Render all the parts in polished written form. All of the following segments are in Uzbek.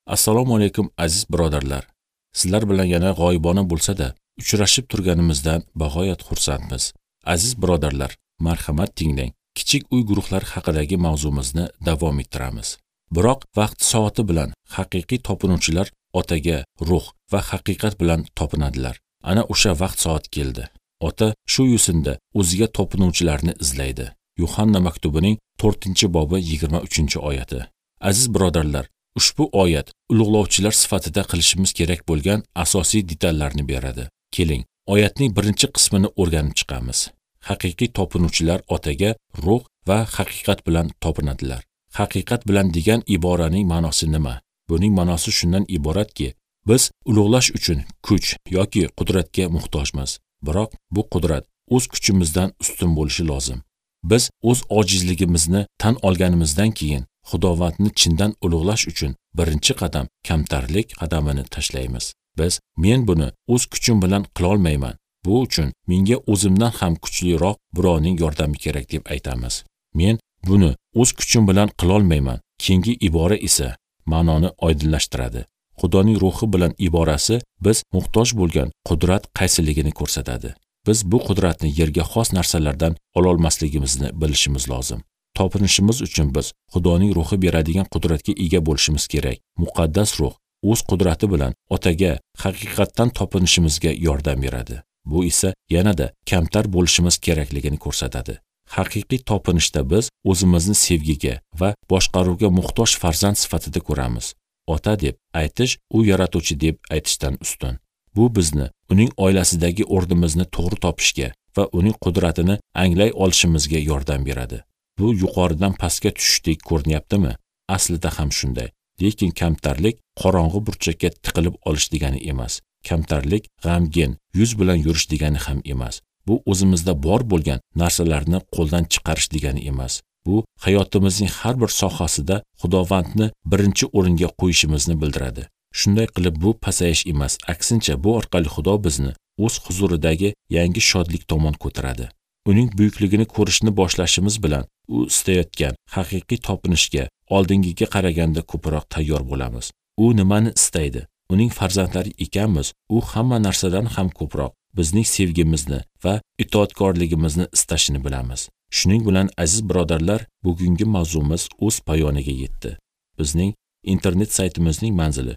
Assalomu alaykum aziz birodarlar. Sizlar bilan yana g'oyibona bo'lsa-da, uchrashib turganimizdan bag'oyat xursandmiz. Aziz birodarlar, marhamat tinglang. Kichik uy guruhlar haqidagi mavzumizni davom ettiramiz. Biroq vaqt soati bilan haqiqiy topinuvchilar otaga ruh va haqiqat bilan topinadilar. Ana o'sha vaqt soat keldi. Ota shu yo'sinda o'ziga topinuvchilarni izlaydi. Yuhanna maktubining 4-bobi 23-oyati. Aziz birodarlar, ushbu oyat ulug'lovchilar sifatida qilishimiz kerak bo'lgan asosiy detallarni beradi. Keling, oyatning birinchi qismini o'rganib chiqamiz. Haqiqiy topinuvchilar otaga ruh va haqiqat bilan topinadilar. Haqiqat bilan degan iboraning ma'nosi nima? Buning ma'nosi shundan iboratki, biz ulug'lash uchun kuch yoki qudratga muhtojmiz. Biroq bu qudrat o'z kuchimizdan ustun bo'lishi lozim. Biz o'z ojizligimizni tan olganimizdan keyin Xudovandni chindan ulug'lash uchun birinchi qadam kamtarlik qadamini tashlaymiz. Biz men buni o'z kuchim bilan qila olmayman. Bu uchun menga o'zimdan ham kuchliroq birovning yordami kerak deb aytamiz. Men buni o'z kuchim bilan qila olmayman. Keyingi ibora esa ma'noni oydinlashtiradi. Xudoning ruhi bilan iborasi biz muhtoj bo'lgan qudrat qaysiligini ko'rsatadi. Biz bu qudratni yerga xos narsalardan ola olmasligimizni bilishimiz lozim. Topinishimiz uchun biz Xudoning ruhi beradigan qudratga ega bo'lishimiz kerak. Muqaddas ruh o'z qudrati bilan otaga haqiqatdan topinishimizga yordam beradi. Bu esa yanada kamtar bo'lishimiz kerakligini ko'rsatadi. Haqiqiy topinishda biz o'zimizni sevgiga va boshqaruvga muhtoj farzand sifatida ko'ramiz. Ota deb aytish u yaratuvchi deb aytishdan ustun. Bu bizni uning oilasidagi o'rnimizni to'g'ri topishga va uning qudratini anglay olishimizga yordam beradi. Bu yuqoridan pastga tushishdek ko'rinyaptimi? Aslida ham shunday. Lekin kamtarlik qorong'u burchakka tiqilib olish degani emas. Kamtarlik g'amgin yuz bilan yurish degani ham emas. Bu o'zimizda bor bo'lgan narsalarni qo'ldan chiqarish degani emas. Bu hayotimizning har bir sohasida Xudovandni birinchi o'ringa qo'yishimizni bildiradi. Shunday qilib bu pasayish emas, aksincha bu orqali Xudo bizni o'z huzuridagi yangi shodlik tomon ko'taradi. Uning buyukligini ko'rishni boshlashimiz bilan u istayotgan haqiqiy topinishga oldingiga qaraganda ko'proq tayyor bo'lamiz. U nimani istaydi? Uning farzandlari ekanmiz. U hamma narsadan ham ko'proq bizning sevgimizni va itoatkorligimizni istashini bilamiz. Shuning bilan aziz birodarlar, bugungi mavzumiz o'z poyoniga yetdi. Bizning internet saytimizning manzili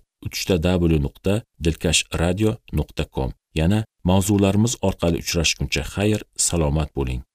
www.dilkashradio.com. Yana mavzularimiz orqali uchrashguncha xayr, salomat bo'ling.